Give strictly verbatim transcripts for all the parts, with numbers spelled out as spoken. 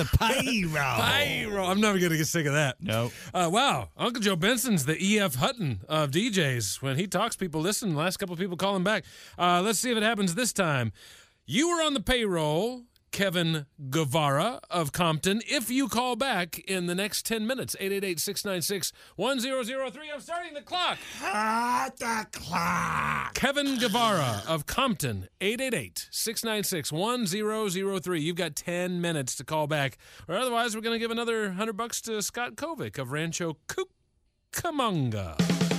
The payroll. Payroll. I'm never going to get sick of that. No. Uh, wow. Uncle Joe Benson's the E F Hutton of D Js. When he talks, people listen. The last couple of people call him back. Uh, let's see if it happens this time. You were on the payroll, Kevin Guevara of Compton. If you call back in the next ten minutes, eight eight eight, six nine six, one zero zero three. I'm starting the clock. Start the clock. Kevin Guevara of Compton, eight eight eight, six nine six, one zero zero three. You've got ten minutes to call back, or otherwise we're going to give another one hundred bucks to Scott Kovic of Rancho Cucamonga.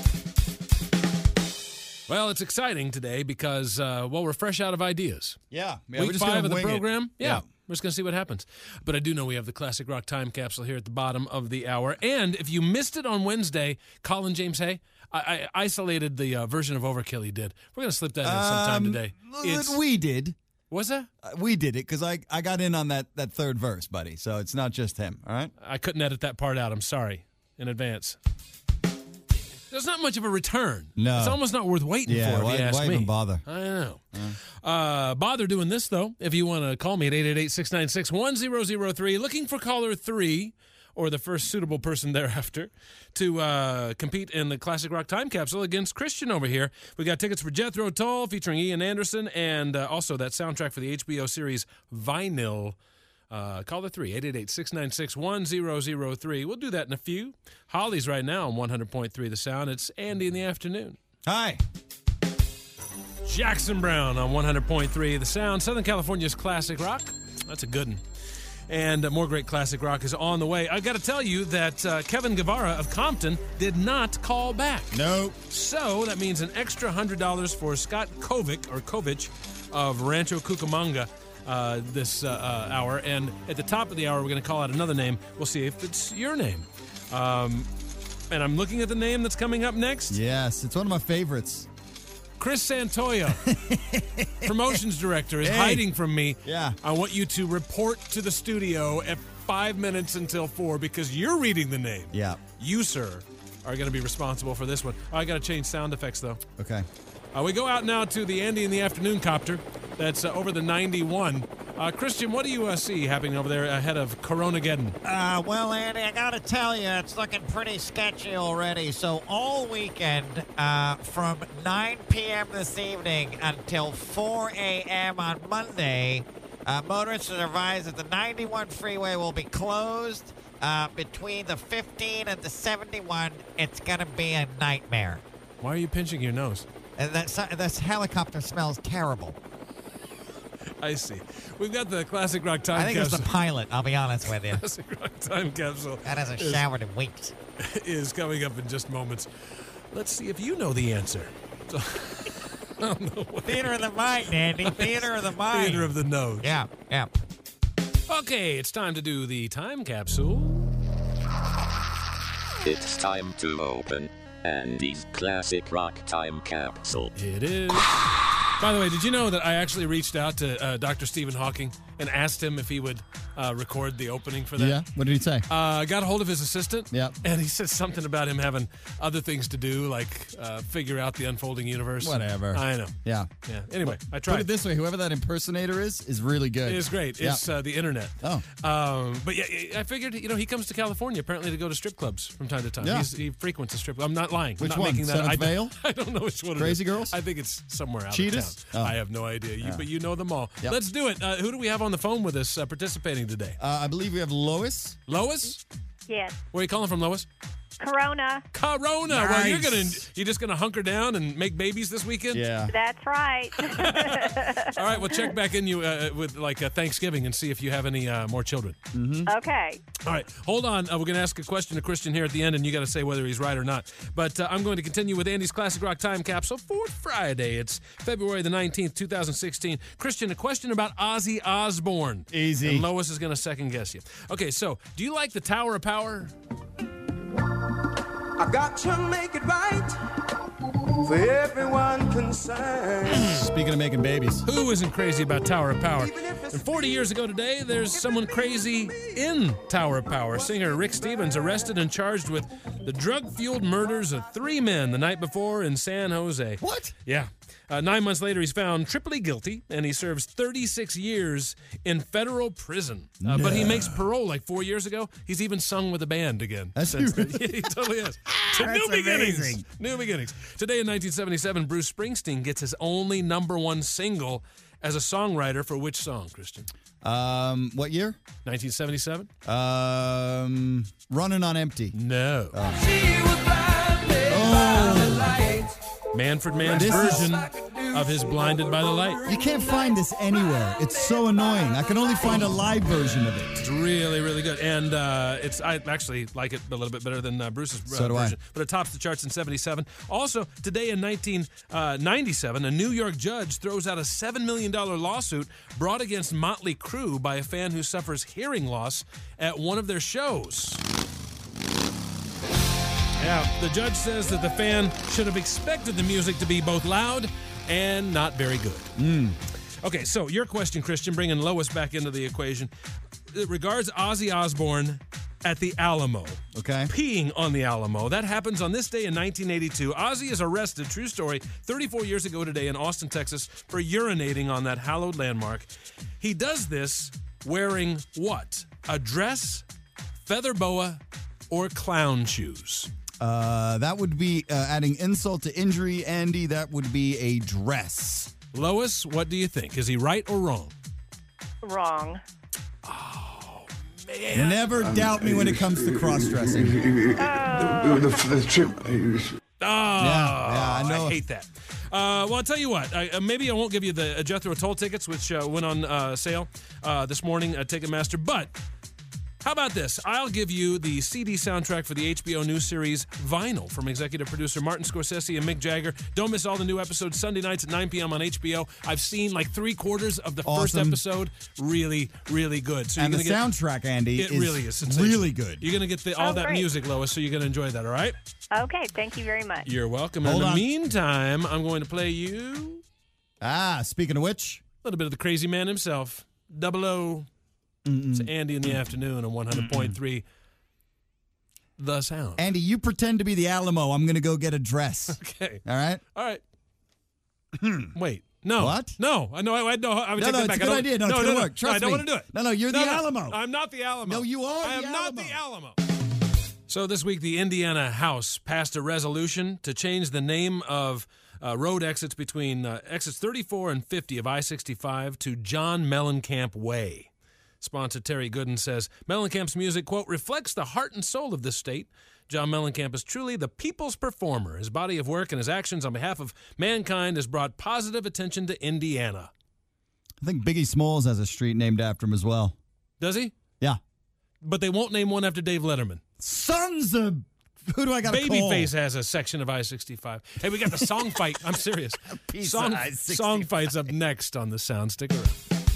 Well, it's exciting today because, uh, well, we're fresh out of ideas. Yeah. yeah Week we're just five gonna of the wing it. program. Yeah, Yeah. we're just going to see what happens. But I do know we have the Classic Rock Time Capsule here at the bottom of the hour. And if you missed it on Wednesday, Colin James Hay, I, I isolated the uh, version of Overkill he did. We're going to slip that in sometime Um, today. l- It's, we did. was that? Uh, we did it because I, I got in on that, that third verse, buddy. So it's not just him, all right? I couldn't edit that part out. I'm sorry in advance. There's not much of a return. No. It's almost not worth waiting Yeah, for, why, if you ask why me. even bother? I know. Uh, bother doing this, though, if you want to call me at eight eight eight, six nine six, one zero zero three. Looking for caller three, or the first suitable person thereafter, to uh, compete in the Classic Rock Time Capsule against Christian over here. We got tickets for Jethro Tull featuring Ian Anderson, and uh, also that soundtrack for the H B O series Vinyl. Uh, call the three, eight eight eight, six nine six, one zero zero three. We'll do that in a few. Holly's right now on one hundred point three The Sound. It's Andy in the afternoon. Hi. Jackson Brown on one hundred point three The Sound. Southern California's classic rock. That's a good one. And uh, more great classic rock is on the way. I got to tell you that uh, Kevin Guevara of Compton did not call back. Nope. So that means an extra one hundred dollars for Scott Kovic, or Kovic, of Rancho Cucamonga. Uh, this uh, uh, hour, and at the top of the hour we're going to call out another name. We'll see if it's your name. Um, and I'm looking at the name that's coming up next. Yes, it's one of my favorites. Chris Santoya, promotions director, is Hey. hiding from me. Yeah. I want you to report to the studio at five minutes until four because you're reading the name. Yeah. You, sir, are going to be responsible for this one. Oh, I got to change sound effects, though. Okay. Uh, we go out now to the Andy in the Afternoon copter. That's uh, over the ninety-one. Uh, Christian, what do you uh, see happening over there ahead of Coronageddon? Uh, well, Andy, I gotta tell you, it's looking pretty sketchy already. So all weekend, uh, from nine p.m. this evening until four a.m. on Monday, uh, motorists are advised that the ninety-one freeway will be closed. Uh, between the fifteen and the seventy-one, it's gonna be a nightmare. Why are you pinching your nose? And that's, this helicopter smells terrible. I see. We've got the Classic Rock Time I think it was Capsule. the pilot, I'll be honest with you. Classic Rock Time Capsule That hasn't is- showered in weeks. is coming up in just moments. Let's see if you know the answer. So, on the way. Theater of the mind, Andy. Theater of the mind. Theater of the nose. Yeah, yeah. Okay, it's time to do the time capsule. It's time to open Andy's Classic Rock Time Capsule. It is. By the way, did you know that I actually reached out to uh, Doctor Stephen Hawking and asked him if he would uh, record the opening for that? Yeah. What did he say? Uh, I got a hold of his assistant. Yeah. And he said something about him having other things to do, like uh, figure out the unfolding universe. Whatever. I know. Yeah. Yeah. Anyway, I Put tried. it this way: whoever that impersonator is is really good. It is great. Yeah. It's uh, the internet. Oh. Um, but yeah, I figured, you know, he comes to California apparently to go to strip clubs from time to time. Yeah. He's, he frequents a strip club. I'm not lying. Which I'm not one? Making that, Seventh I, don't, Veil? I don't know which one Crazy it is. Girls? I think it's somewhere out Cheetahs? of town. Oh. I have no idea. You, Yeah. But you know them all. Yep. Let's do it. Uh, who do we have on the phone with us uh, participating today? Uh, I believe we have Lois. Lois? Yes. Where are you calling from, Lois? Corona. Corona. Well, you're Nice. gonna you're just gonna hunker down and make babies this weekend. Yeah. That's right. All right. Well, check back in you uh, with like uh, Thanksgiving and see if you have any uh, more children. Okay. All right, hold on. Uh, we're going to ask a question to Christian here at the end, and you got to say whether he's right or not. But uh, I'm going to continue with Andy's Classic Rock Time Capsule for Friday. It's February the nineteenth, twenty sixteen. Christian, a question about Ozzy Osbourne. Easy. And Lois is going to second guess you. Okay, so do you like the Tower of Power? I got to make it right for everyone concerned. Speaking of making babies. Who isn't crazy about Tower of Power? And forty years ago today, there's someone crazy in Tower of Power. Singer Rick Stevens arrested and charged with the drug-fueled murders of three men the night before in San Jose. What? Yeah. Uh, nine months later, he's found triply guilty, and he serves thirty-six years in federal prison. Uh, but he makes parole like four years ago. He's even sung with a band again. That's since then. really- Yeah, he totally is. To That's new beginnings. amazing. New beginnings. Today in nineteen seventy-seven, Bruce Springsteen gets his only number one single as a songwriter for which song, Christian? Um, what year? nineteen seventy-seven? Um, Running on Empty. No. Manfred Mann's This is- version of his Blinded by the Light. You can't find this anywhere. It's so annoying. I can only find a live version of it. It's really, really good. And uh, it's I actually like it a little bit better than uh, Bruce's uh, So do I. version. But it tops the charts in seventy-seven. Also, today in nineteen ninety-seven, a New York judge throws out a seven million dollars lawsuit brought against Motley Crue by a fan who suffers hearing loss at one of their shows. Yeah, the judge says that the fan should have expected the music to be both loud and not very good. Mm. Okay, so your question, Christian, bringing Lois back into the equation. It regards Ozzy Osbourne at the Alamo. Okay. Peeing on the Alamo. That happens on this day in nineteen eighty-two. Ozzy is arrested, true story, thirty-four years ago today in Austin, Texas, for urinating on that hallowed landmark. He does this wearing what? A dress, feather boa, or clown shoes? Uh, that would be uh, adding insult to injury, Andy. That would be a dress. Lois, what do you think? Is he right or wrong? Wrong. Man. Never doubt me when it comes to cross-dressing. The, the, the trip. Oh, yeah, I know. I hate that. Uh, well, I'll tell you what. I, uh, maybe I won't give you the uh, Jethro Tull tickets, which uh, went on uh, sale uh, this morning at Ticketmaster, but how about this? I'll give you the C D soundtrack for the H B O new series Vinyl from executive producer Martin Scorsese and Mick Jagger. Don't miss all the new episodes Sunday nights at nine p.m. on H B O. I've seen like three quarters of the first Awesome. episode. Really, really good. So And the you're gonna get, soundtrack, Andy, it is really is sensational. really good. You're going to get the, all Oh, that great. music, Lois, so you're going to enjoy that, all right? Okay, thank you very much. You're welcome. Hold in the on. meantime, I'm going to play you Ah, speaking of which, a little bit of the crazy man himself. Double O. It's Andy in the afternoon on one hundred point three The Sound. Andy, you pretend to be the Alamo. I'm going to go get a dress. Okay. All right? All right. Wait. No. What? No. I know. I, I, no, I would No, take no, that it's back. a I good don't- idea. No, it's no, gonna no, work. Trust I don't me. want to do it. No, no, you're the no, no. Alamo. I'm not the Alamo. No, you are I am the not Alamo. the Alamo. So this week, the Indiana House passed a resolution to change the name of uh, road exits between uh, exits thirty-four and fifty of I sixty-five to John Mellencamp Way. Sponsor Terry Gooden says, Mellencamp's music, quote, reflects the heart and soul of this state. John Mellencamp is truly the people's performer. His body of work and his actions on behalf of mankind has brought positive attention to Indiana. I think Biggie Smalls has a street named after him as well. Does he? Yeah. But they won't name one after Dave Letterman. Sons of... Who do I got to call? Babyface has a section of I sixty-five. Hey, we got the song fight. I'm serious. piece Song, of I sixty-five. song fight's up next on the Sound. Stick around.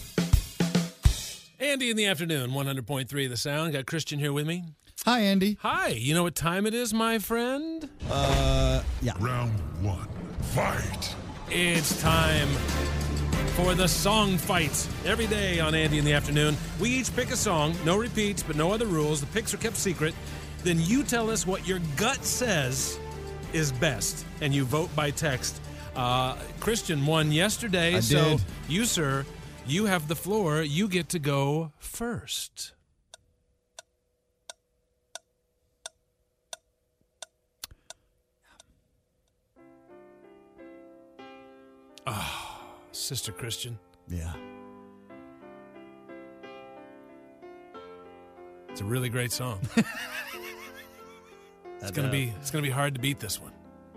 Andy in the afternoon, one hundred point three The Sound. Got Christian here with me. Hi, Andy. Hi. You know what time it is, my friend? Uh, yeah. Round one. Fight. It's time for the song fight. Every day on Andy in the afternoon, we each pick a song. No repeats, but no other rules. The picks are kept secret. Then you tell us what your gut says is best, and you vote by text. Uh, Christian won yesterday, I so did. you, sir, you have the floor. You get to go first. Oh, Sister Christian. Yeah. It's a really great song. It's gonna be it's gonna be hard to beat this one.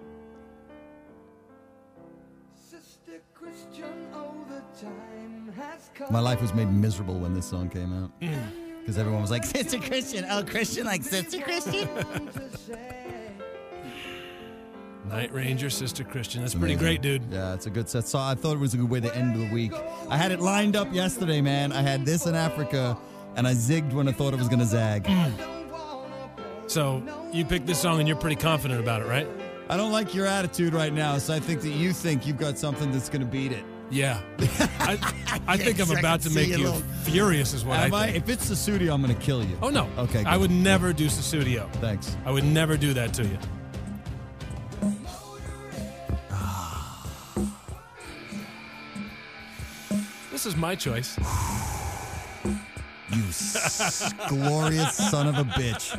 Sister Christian, oh, the time has come. My life was made miserable when this song came out. Mm. Because everyone was like, Sister Christian. Oh, Christian like Sister Christian. Night Ranger, Sister Christian. That's pretty great, dude. Yeah, it's a good set. So I thought it was a good way to end the week. I had it lined up yesterday, man. I had this in Africa, and I zigged when I thought it was going to zag. So you picked this song and you're pretty confident about it, right? I don't like your attitude right now, so I think that you think you've got something that's going to beat it. Yeah. I, I think I'm I about can to make see a you little- furious is what Am I I? think. If it's the studio, I'm going to kill you. Oh, no. Okay, I good. would never do Susudio. Thanks. I would never do that to you. This is my choice. You s- glorious son of a bitch.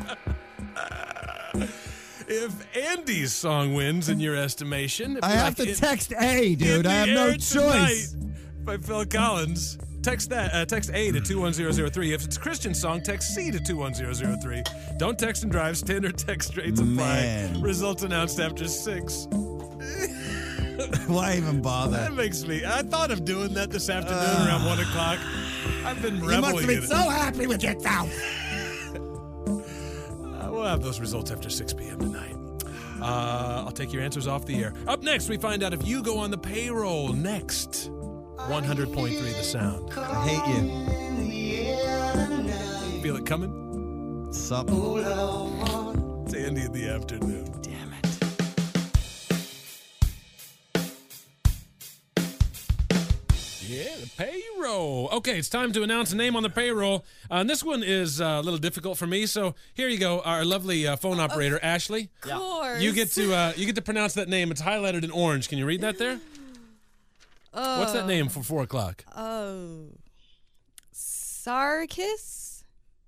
If Andy's song wins in your estimation, if I you have like to it- text A, dude. In I have the no Air choice. Tonight by Phil Collins. Text that. Uh, text A to two one zero zero three. If it's a Christian song, text C to two one zero zero three. Don't text and drive. Standard text rates apply. Man. Results announced after six. Why even bother? That makes me. I thought of doing that this afternoon around one o'clock. I've been You reveling must have in been it. so happy with yourself. Uh, we'll have those results after six p.m. tonight. Uh, I'll take your answers off the air. Up next, we find out if you go on the payroll next. one hundred point three The Sound. I hate you. Feel it coming? Something. It's Andy in the afternoon. Damn it. Yeah, the payroll. Okay, it's time to announce a name on the payroll. Uh, and this one is uh, a little difficult for me, so here you go. Our lovely uh, phone operator, Ashley. Of course. You get to uh, you get to pronounce that name. It's highlighted in orange. Can you read that there? Oh. What's that name for four o'clock? Oh. Sarkis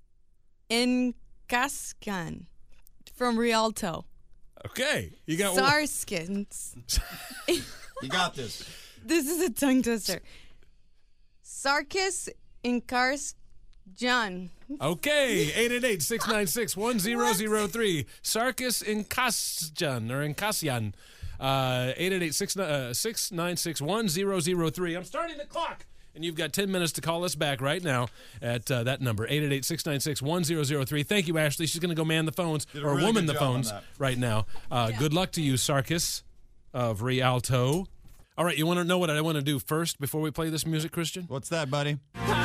Incascan from Rialto. Okay, you got one. Sarskins. You got this. This is a tongue twister. Sarkis Incarsjan. Okay, eight eight eight, six nine six, one zero zero three. Sarkis Incasjan or Incasyan. Uh, eight eight eight, six nine six, one zero zero three. I'm starting the clock. And you've got ten minutes to call us back right now at uh, that number, eight eight eight, six nine six, one zero zero three. Thank you, Ashley. She's going to go man the phones, Did a or really woman good the job on phones that. right now. Uh, Good luck to you, Sarkis of Rialto. All right, you want to know what I want to do first before we play this music, Christian? What's that, buddy?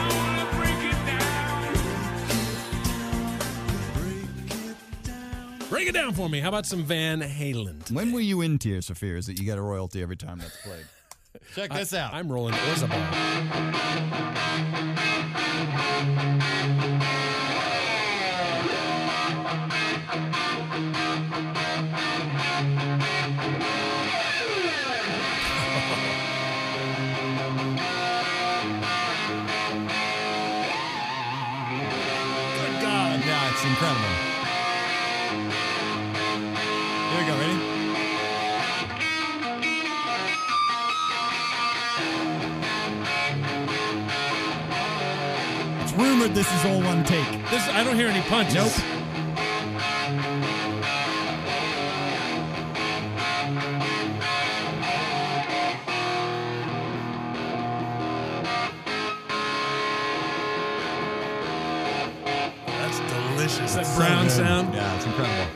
Break it down for me. How about some Van Halen? When were you in Tears for Fears that you get a royalty every time that's played? Check this out. I'm rolling Isabel. Good God. Yeah, it's incredible. Here we go. Ready? It's rumored this is all one take. This I don't hear any punches. Nope. That's delicious. That So brown good. sound. Yeah, it's incredible.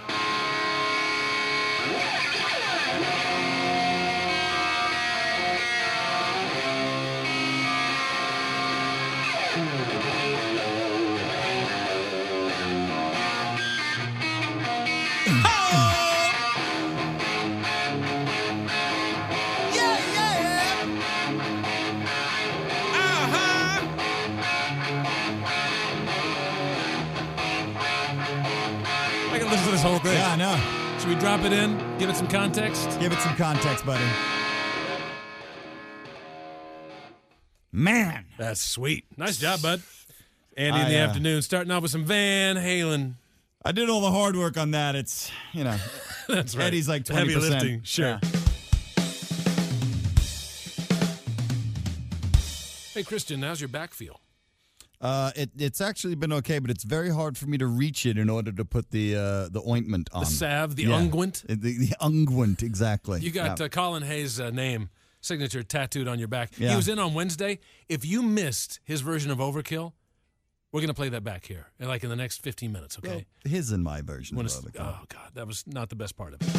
I can listen to this whole thing. Yeah, I know. Should we drop it in? Give it some context? Give it some context, buddy. Man. That's sweet. Nice job, bud. Andy in I, the uh, afternoon, starting off with some Van Halen. I did all the hard work on that. It's, you know, That's right. Eddie's like twenty Heavy percent. lifting, sure. Yeah. Hey, Christian, how's your back feel? Uh, it, it's actually been okay, but it's very hard for me to reach it in order to put the uh, the ointment on. The salve, the Yeah. unguent? The, the unguent, exactly. You got Yeah. uh, Colin Hayes' uh, name, signature tattooed on your back. He Yeah. was in on Wednesday. If you missed his version of Overkill, we're going to play that back here, in like in the next fifteen minutes, okay? Well, his and my version Wanna of s- Overkill. oh, God, that was not the best part of it.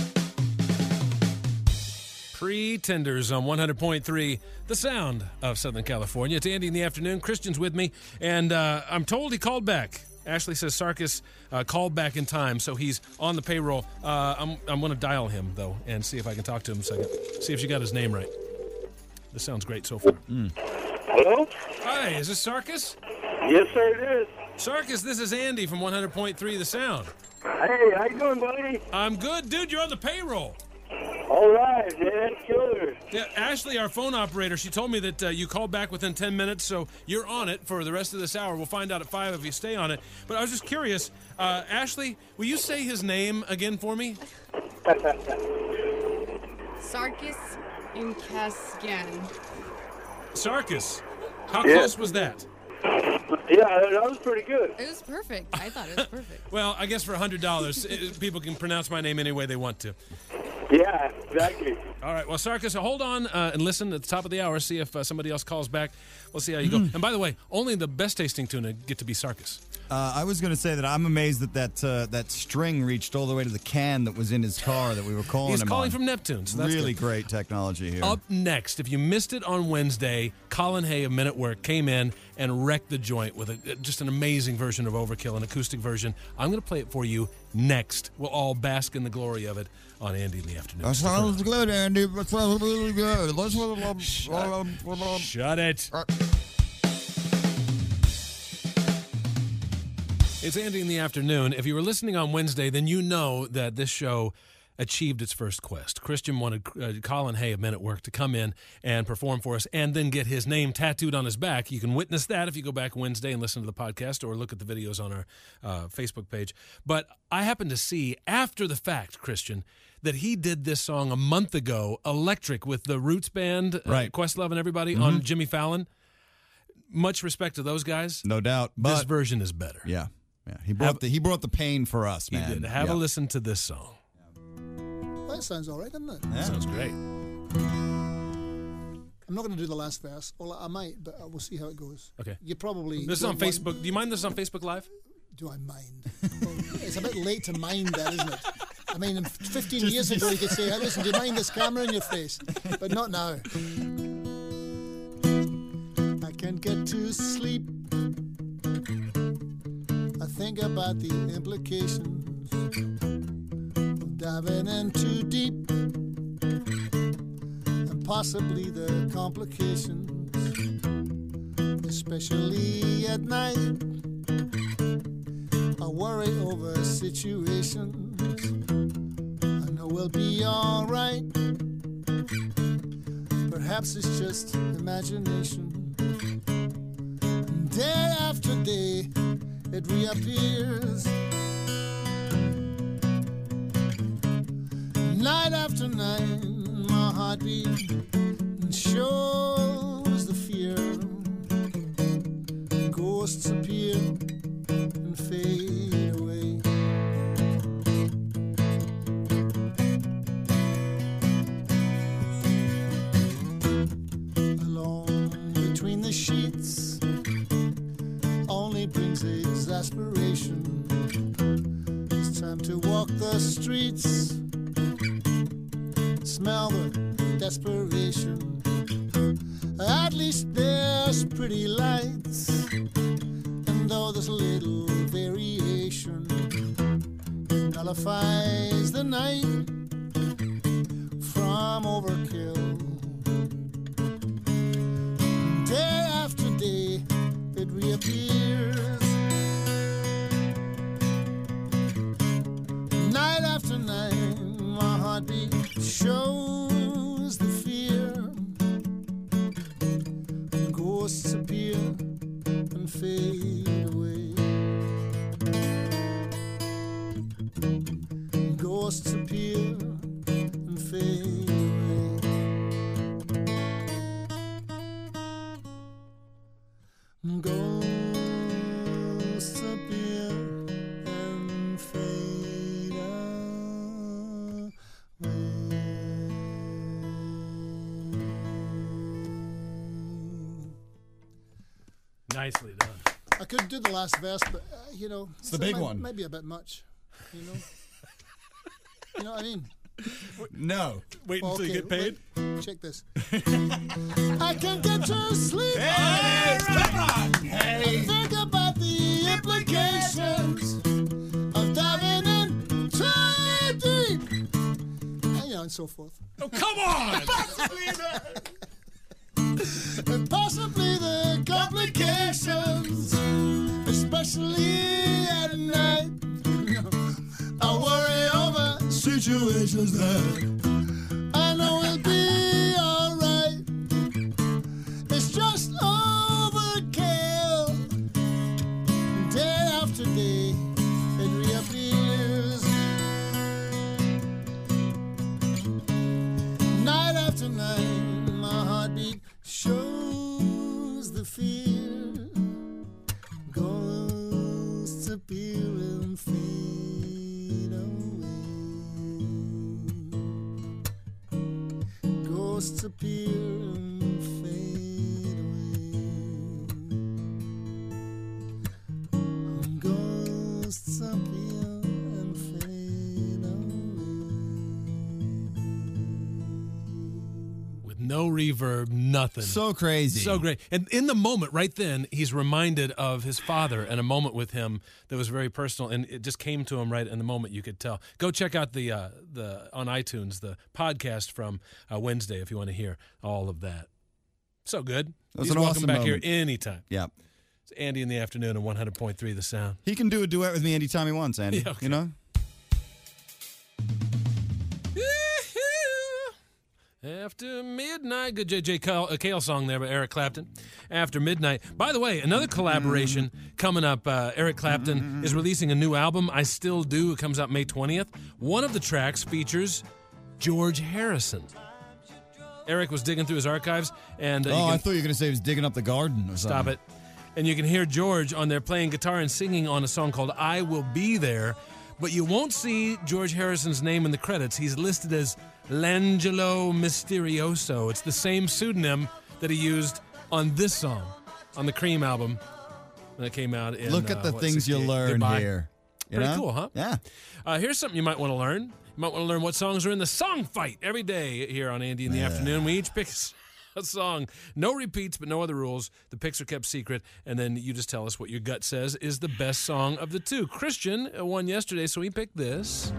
Pretenders on one hundred point three, the sound of Southern California. It's Andy in the afternoon. Christian's with me, and uh, I'm told he called back. Ashley says Sarkis uh, called back in time, so he's on the payroll. Uh, I'm, I'm going to dial him, though, and see if I can talk to him a second. See if you got his name right. This sounds great so far. Hello? Hi, is this Sarkis? Yes, sir, it is. Sarkis, this is Andy from one hundred point three, the sound. Hey, how you doing, buddy? I'm good. Dude, you're on the payroll. All right, man, killer. Yeah, Ashley, our phone operator, she told me that uh, you called back within ten minutes, so you're on it for the rest of this hour. We'll find out at five if you stay on it. But I was just curious, uh, Ashley, will you say his name again for me? Sarkis Inkasgan. Sarkis. How Yeah. close was that? Yeah, that was pretty good. It was perfect. I thought it was perfect. Well, I guess for one hundred dollars, people can pronounce my name any way they want to. Yeah, exactly. All right. Well, Sarkis, hold on uh, and listen at the top of the hour. See if uh, somebody else calls back. We'll see how you go. And by the way, only the best tasting tuna get to be Sarkis. Uh, I was going to say that I'm amazed that that, uh, that string reached all the way to the can that was in his car that we were calling He's him calling on. from Neptune. So that's really good. great technology here. Up next, if you missed it on Wednesday, Colin Hay of Men at Work came in and wrecked the joint with a, just an amazing version of Overkill, an acoustic version. I'm going to play it for you next. We'll all bask in the glory of it on Andy in the Afternoon. That sounds good, Andy. That sounds really good. Let's Shut, Shut it. It's Andy in the Afternoon. If you were listening on Wednesday, then you know that this show achieved its first quest. Christian wanted uh, Colin Hay of Men at Work to come in and perform for us and then get his name tattooed on his back. You can witness that if you go back Wednesday and listen to the podcast or look at the videos on our uh, Facebook page. But I happened to see after the fact, Christian, that he did this song a month ago, Electric, with the Roots Band, uh, Right. Questlove and everybody Mm-hmm. on Jimmy Fallon. Much respect to those guys. No doubt. But This version is better. yeah, yeah. He brought Have- the he brought the pain for us, He man. did. Have yeah. a listen to this song. That sounds all right, doesn't it? Yeah. Sounds great. I'm not going to do the last verse. Well, I might, but uh, we'll see how it goes. Okay. You probably... This is on don't want- Facebook. Do you mind this is on Facebook Live? Do I mind? Well, it's a bit late to mind that, isn't it? I mean, fifteen years ago you could say, hey, listen, do you mind this camera in your face? But not now. I can't get to sleep. I think about the implications of diving in too deep, and possibly the complications, especially at night. I worry over situations I know we'll be alright. Perhaps it's just imagination. Day after day it reappears. Night after night my heartbeat shows the fear. Ghosts appear and fade away. Alone between the sheets only brings exasperation. It's time to walk the streets, smell the desperation. At least there's pretty lights, and though there's a little variation, it nullifies the night from overkill. Day after day it reappears. Night after night my heartbeat shows the fear. Ghosts appear and fade away. Ghosts appear and fade away. Ghosts appear and fade away. Nicely done. I could do the last verse, but uh, you know, It's the big might, one. Might be a bit much. You know, you know what I mean. No. Wait until you get paid. Wait, check this. I can't get to sleep. Hey, Hey. Think about the implications of diving in too deep, and, you know, and so forth. Oh, come on! And possibly the complications, especially at night. I worry over situations that after day, it reappears. Night after night, my heartbeat shows the fear. Ghosts appear and fade away. Ghosts appear and fade away. Ghosts appear and fade away. With no reverb, nothing. So crazy. So great. And in the moment, right then, he's reminded of his father and a moment with him that was very personal, and it just came to him right in the moment. You could tell. Go check out the uh, the on iTunes the podcast from uh, Wednesday if you want to hear all of that. So good. That was He's an welcome awesome back moment. here anytime. Yeah. It's Andy in the afternoon on one hundred point three The Sound. He can do a duet with me anytime he wants, Andy. Yeah, okay. You know? After midnight, good J J Cale, uh, Cale song there by Eric Clapton. After midnight. By the way, another collaboration coming up. Uh, Eric Clapton is releasing a new album. I Still Do. It comes out May twentieth. One of the tracks features George Harrison. Eric was digging through his archives, and uh, oh, you can, I thought you were going to say he was digging up the garden or something. stop it. And you can hear George on there playing guitar and singing on a song called "I Will Be There." But you won't see George Harrison's name in the credits. He's listed as L'Angelo Misterioso. It's the same pseudonym that he used on this song, on the Cream album when it came out in Look at the uh, what, things you sixty-eight? learn Goodbye. here. You Pretty know? cool, huh? Yeah. Uh, here's something you might want to learn. You might want to learn what songs are in the song fight every day here on Andy in the Yeah. Afternoon. We each pick a song. No repeats, but no other rules. The picks are kept secret, and then you just tell us what your gut says is the best song of the two. Christian won yesterday, so he picked this.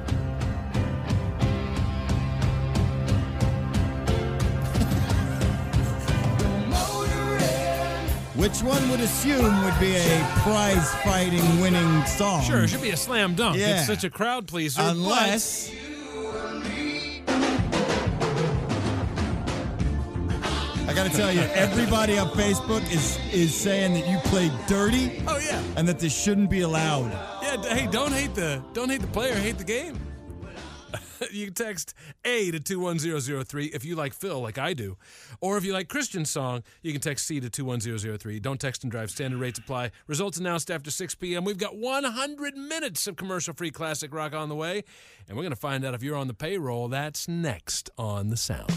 Which one would assume would be a prize-fighting winning song? Sure, it should be a slam dunk. Yeah. It's such a crowd pleaser. Unless... I got to tell you, everybody on Facebook is is saying that you played dirty. Oh, yeah. And that this shouldn't be allowed. Yeah, d- hey, don't hate the don't hate the player, hate the game. You can text A to two one zero zero three if you like Phil, like I do. Or if you like Christian's song, you can text C to two one zero zero three. Don't text and drive. Standard rates apply. Results announced after six p.m. We've got one hundred minutes of commercial-free classic rock on the way. And we're going to find out if you're on the payroll. That's next on The Sound.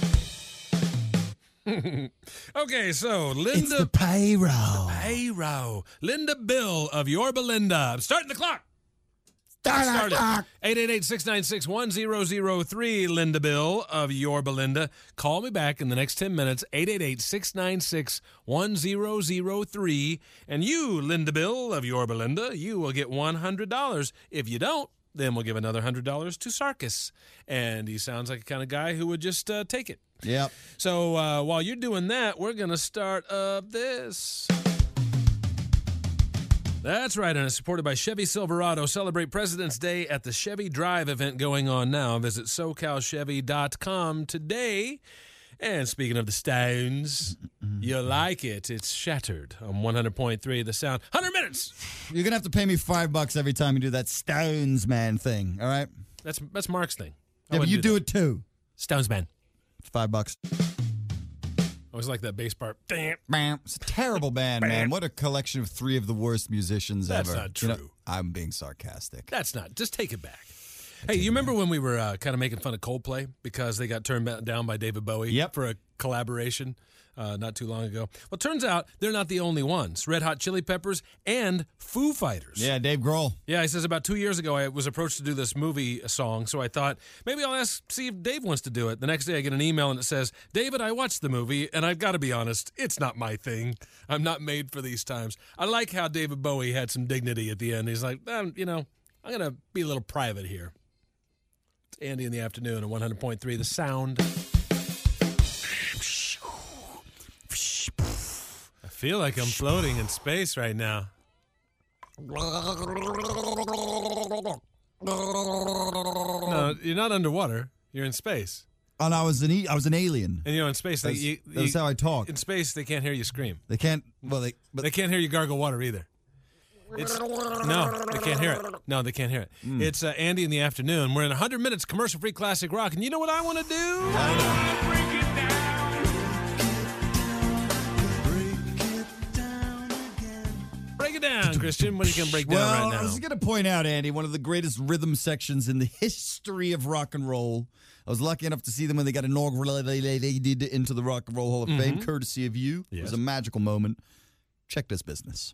Okay, so Linda... It's the payroll. The payroll. Linda Bill of Yorba Linda. I'm starting the clock. Start Started. eight eight eight, six nine six, one zero zero three, Linda Bill of Your Belinda. Call me back in the next ten minutes, eight eight eight, six nine six, one zero zero three. And you, Linda Bill of Your Belinda, you will get one hundred dollars. If you don't, then we'll give another one hundred dollars to Sarkis. And he sounds like the kind of guy who would just uh, take it. Yep. So uh, while you're doing that, we're going to start up this. That's right, and it's supported by Chevy Silverado. Celebrate President's Day at the Chevy Drive event going on now. Visit so cal chevy dot com today. And speaking of the Stones, you like it. It's Shattered on one hundred point three The Sound. one hundred minutes! You're going to have to pay me five bucks every time you do that Stones Man thing, all right? That's that's Mark's thing. I Yeah, but wouldn't you do that. it too. Stones Man. It's five bucks. I always like that bass part. Damn. Bam. It's a terrible band, man. What a collection of three of the worst musicians That's ever. not You know, true. I'm being sarcastic. That's not. Just take it back. Hey, you remember when we were uh, kind of making fun of Coldplay because they got turned ba- down by David Bowie Yep. for a collaboration uh, not too long ago? Well, it turns out they're not the only ones. Red Hot Chili Peppers and Foo Fighters. Yeah, Dave Grohl. Yeah, he says about two years ago I was approached to do this movie song, so I thought maybe I'll ask, see if Dave wants to do it. The next day I get an email and it says, David, I watched the movie, and I've got to be honest, it's not my thing. I'm not made for these times. I like how David Bowie had some dignity at the end. He's like, um, you know, I'm going to be a little private here. It's Andy in the Afternoon on one hundred point three The Sound. I feel like I'm floating in space right now. No, you're not underwater. You're in space. Oh, no, I was an e- I was an alien. And you know, in space, they, That's, you, that's you- how I talk. in space they can't hear you scream. They can't. Well, they. But They can't hear you gargle water either. It's no, they can't hear it. No, they can't hear it. Mm. It's uh, Andy in the afternoon. We're in one hundred minutes commercial-free classic rock, and you know what I want to do? Break it down, Christian. What are you going to break down well, right now? I was going to point out, Andy, one of the greatest rhythm sections in the history of rock and roll. I was lucky enough to see them when they got inaugurated into the Rock and Roll Hall of Mm-hmm. Fame, courtesy of you. Yes. It was a magical moment. Check this business.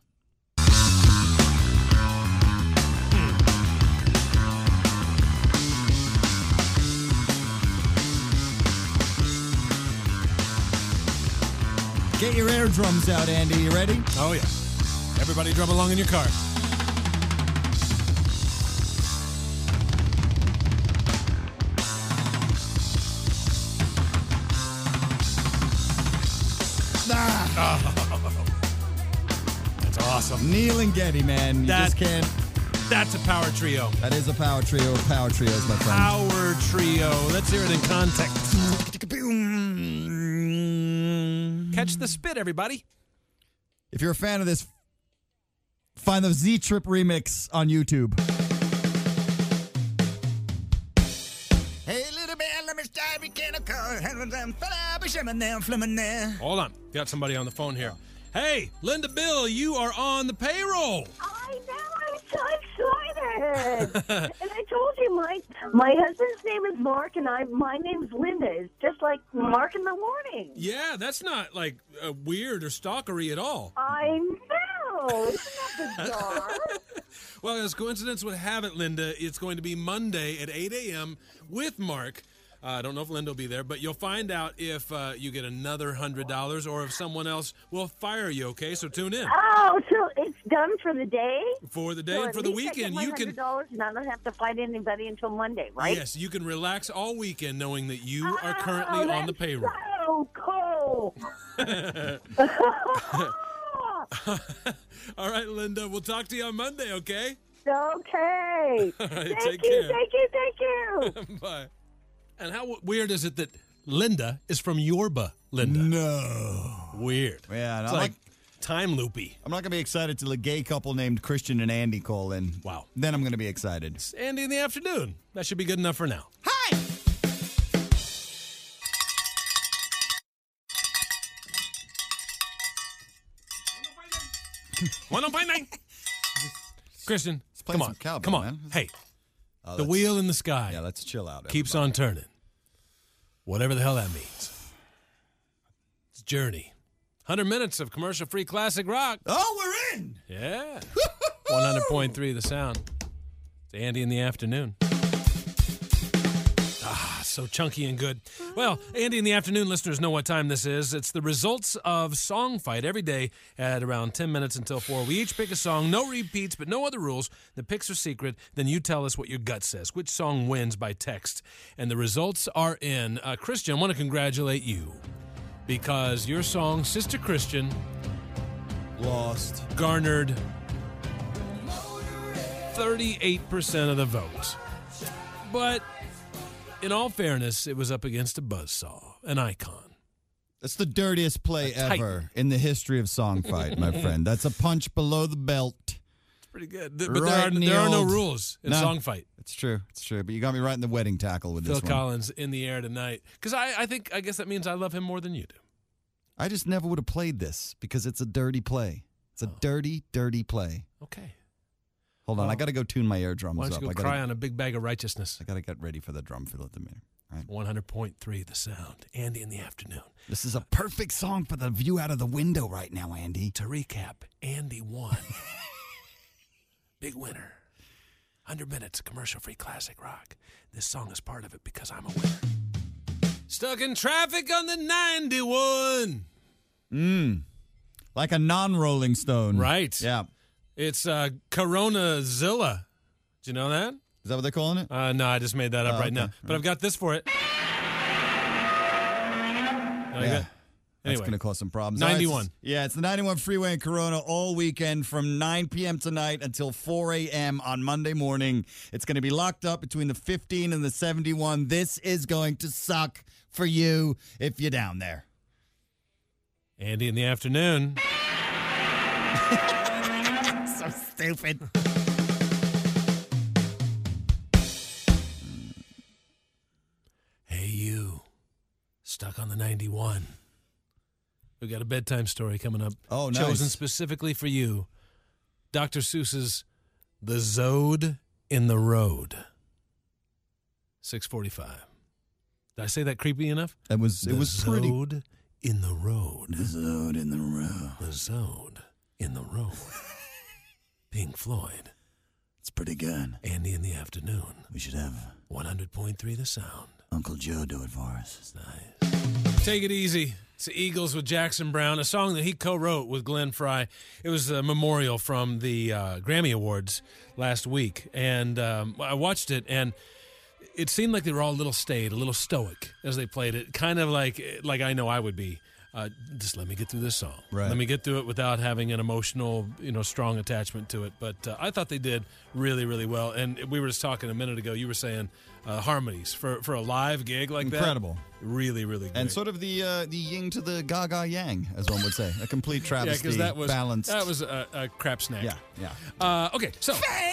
Get your air drums out, Andy. You ready? Oh, yeah. Everybody drum along in your car. Ah. Oh. That's awesome. Neil and Getty, man. You That- just can't. That's a power trio. That is a power trio of power trios, my friend. Power trio. Let's hear it in context. Catch the spit, everybody. If you're a fan of this, find the Z-Trip remix on YouTube. Hey, little man, let me start mechanical. Hold on. Got somebody on the phone here. Hey, Linda Bill, you are on the payroll. I know, I'm so excited. And I told you, my my husband's name is Mark, and I my name's Linda. It's just like Mark in the morning. Yeah, that's not like uh, weird or stalkery at all. I know. Isn't that bizarre? Well, as coincidence would have it, Linda, it's going to be Monday at eight a.m. with Mark. Uh, I don't know if Linda will be there, but you'll find out if uh, you get another one hundred dollars or if someone else will fire you, okay? So tune in. Oh, so it's done for the day? For the day so and for at the least weekend, I get my you can... one hundred dollars and I don't have to fight anybody until Monday, right? Yes, you can relax all weekend knowing that you oh, are currently on the payroll. So cool. All right, Linda, we'll talk to you on Monday, okay? Okay. All right, thank take you, care. thank you, thank you. Bye. And how w- weird is it that Linda is from Yorba, Linda? No. Weird. Yeah, It's I'm like not- time loopy. I'm not going to be excited till a gay couple named Christian and Andy call in. Wow. Then I'm going to be excited. It's Andy in the afternoon. That should be good enough for now. Hi! one oh five nine Christian, playing come on. some cowbell, Come on. man. Hey, Oh, the let's- wheel in the sky Yeah, let's chill out. keeps everybody. on turning. Whatever the hell that means. It's Journey. one hundred minutes of commercial-free classic rock. Oh, we're in! Yeah. one hundred point three The Sound. It's Andy in the afternoon. Ah, so chunky and good. Well, Andy in the afternoon listeners know what time this is. It's the results of Song Fight every day at around ten minutes until four. We each pick a song, no repeats, but no other rules. The picks are secret. Then you tell us what your gut says, which song wins by text. And the results are in. Uh, Christian, I want to congratulate you because your song, Sister Christian, Lost. garnered thirty-eight percent of the vote. But in all fairness, it was up against a buzzsaw, an icon. That's the dirtiest play A titan. ever in the history of Song Fight, my friend. That's a punch below the belt. It's pretty good. Th- But Right there are, in the there are no old- rules in No. Song Fight. It's true. It's true. But you got me right in the wedding tackle with Phil this one. Collins in the air tonight. Because I, I think, I guess that means I love him more than you do. I just never would have played this because it's a dirty play. It's a dirty, dirty play. Okay. Hold on. Well, I got to go tune my eardrums Why up. don't you go I cry gotta, on a big bag of righteousness? I got to get ready for the drum fill at the minute. Right. one hundred point three The Sound. Andy in the afternoon. This is a perfect song for the view out of the window right now, Andy. To recap, Andy won. Big winner. one hundred minutes of commercial-free classic rock. This song is part of it because I'm a winner. Stuck in traffic on the ninety-one. Mmm. Like a non-Rolling Stone. Right. Yeah. It's uh, Corona Zilla. Do you know that? Is that what they're calling it? Uh, no, I just made that up Oh, right okay. now. But I've got this for it. Like Yeah. that? That's Anyway, going to cause some problems. ninety-one. All right, it's- yeah, it's the ninety-one Freeway in Corona all weekend from nine p.m. tonight until four a.m. on Monday morning. It's going to be locked up between the fifteen and the seventy-one. This is going to suck for you if you're down there. Andy in the afternoon. Sorry. so stupid. Hey, you. Stuck on the ninety-one. We got a bedtime story coming up. Oh, nice. Chosen specifically for you. Doctor Seuss's The Zode in the Road. six forty-five. Did I say that creepy enough? It was, the it was pretty. Zode in the Road. The Zode in the Road. The Zode in the Road. Pink Floyd. It's pretty good. Andy in the afternoon. We should have one hundred point three The Sound. Uncle Joe do it for us. It's nice. Take it easy. It's the Eagles with Jackson Brown, a song that he co-wrote with Glenn Frey. It was a memorial from the uh, Grammy Awards last week, and um, I watched it, and it seemed like they were all a little staid, a little stoic as they played it, kind of like like I know I would be. Uh, just let me get through this song. Right. Let me get through it without having an emotional, you know, strong attachment to it. But uh, I thought they did really, really well. And we were just talking a minute ago. You were saying uh, harmonies for for a live gig like that. Incredible. Really, really great. And sort of the uh, the yin to the Gaga yang, as one would say. A complete travesty, yeah, because that was balanced. That was a, a crap snack. Yeah, yeah. Uh, okay, so.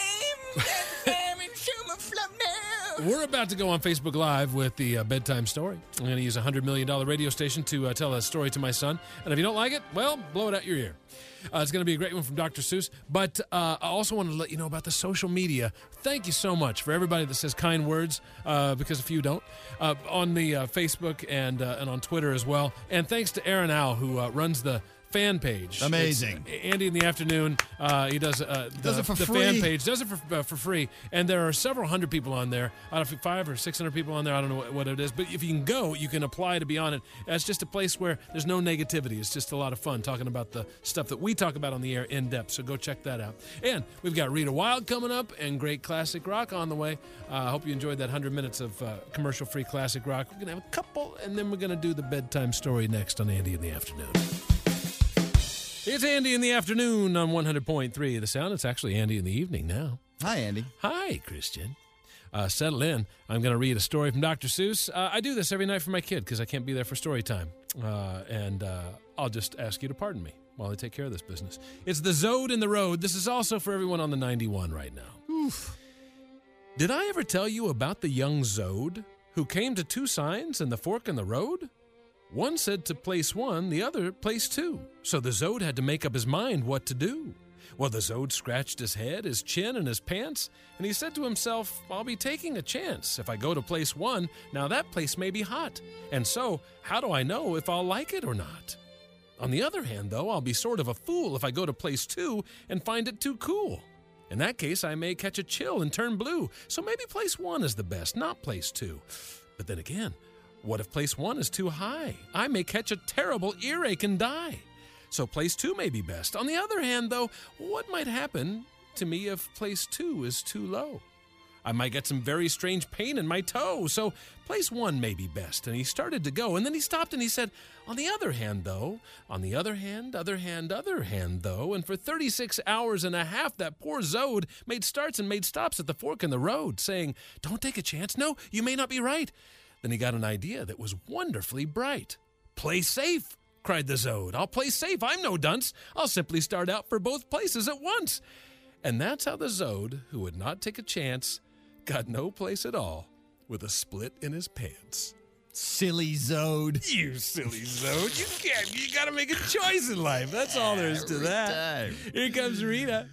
We're about to go on Facebook Live with the uh, bedtime story. I'm going to use a one hundred million dollars radio station to uh, tell a story to my son. And if you don't like it, well, blow it out your ear. Uh, it's going to be a great one from Doctor Seuss. But uh, I also want to let you know about the social media. Thank you so much for everybody that says kind words, uh, because a few don't, uh, on the uh, Facebook and uh, and on Twitter as well. And thanks to Aaron Al, who uh, runs the fan page. Amazing. It's Andy in the afternoon. Uh, he does, uh, the, does it for the free. fan page. Does it for, uh, for free. And there are several hundred people on there. I don't know, five or six hundred people on there. I don't know what, what it is. But if you can go, you can apply to be on it. It's just a place where there's no negativity. It's just a lot of fun talking about the stuff that we talk about on the air in depth. So go check that out. And we've got Rita Wild coming up and great classic rock on the way. I uh, hope you enjoyed that one hundred minutes of uh, commercial-free classic rock. We're going to have a couple, and then we're going to do the bedtime story next on Andy in the Afternoon. It's Andy in the Afternoon on one hundred point three The Sound. It's actually Andy in the Evening now. Hi, Andy. Hi, Christian. Uh, settle in. I'm going to read a story from Doctor Seuss. Uh, I do this every night for my kid because I can't be there for story time. Uh, and uh, I'll just ask you to pardon me while I take care of this business. It's The Zode in the Road. This is also for everyone on the ninety-one right now. Oof. Did I ever tell you about the young Zode who came to two signs and the fork in the road? One said to place one, the other place two. So the Zode had to make up his mind what to do. Well, the Zode scratched his head, his chin, and his pants, and he said to himself, I'll be taking a chance. If I go to place one, now that place may be hot. And so, how do I know if I'll like it or not? On the other hand, though, I'll be sort of a fool if I go to place two and find it too cool. In that case, I may catch a chill and turn blue. So maybe place one is the best, not place two. But then again, what if place one is too high? I may catch a terrible earache and die. So place two may be best. On the other hand, though, what might happen to me if place two is too low? I might get some very strange pain in my toe. So place one may be best. And he started to go, and then he stopped and he said, on the other hand, though, on the other hand, other hand, other hand, though, and for thirty-six hours and a half, that poor Zode made starts and made stops at the fork in the road, saying, don't take a chance. No, you may not be right. Then he got an idea that was wonderfully bright. Play safe, cried the Zode. I'll play safe. I'm no dunce. I'll simply start out for both places at once. And that's how the Zode, who would not take a chance, got no place at all with a split in his pants. Silly Zode. You silly Zode. You can't. You got to make a choice in life. That's all there is to that. Here comes Rita.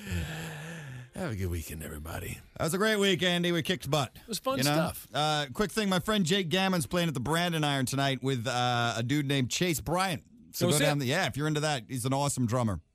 Have a good weekend, everybody. That was a great week, Andy. We kicked butt. It was fun you know? stuff. Uh, quick thing, my friend Jake Gammon's playing at the Brandon Iron tonight with uh, a dude named Chase Bryant. So Go go sit. down the, yeah, if you're into that, he's an awesome drummer.